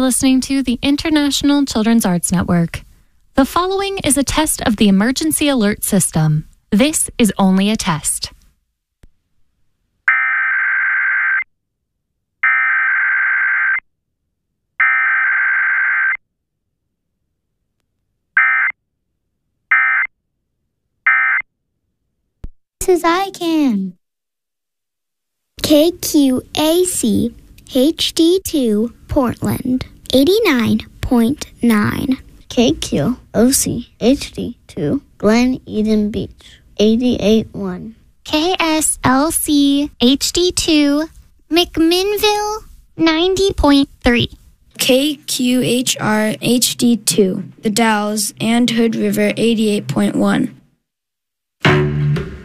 listening to the International Children's Arts Network. The following is a test of the emergency alert system. This is only a test. This is ICANN. KQAC HD2 Portland 89.9. KQOC HD2 Glen Eden Beach 88.1. KSLC HD2 McMinnville 90.3. KQHR HD2 The Dalles and Hood River 88.1.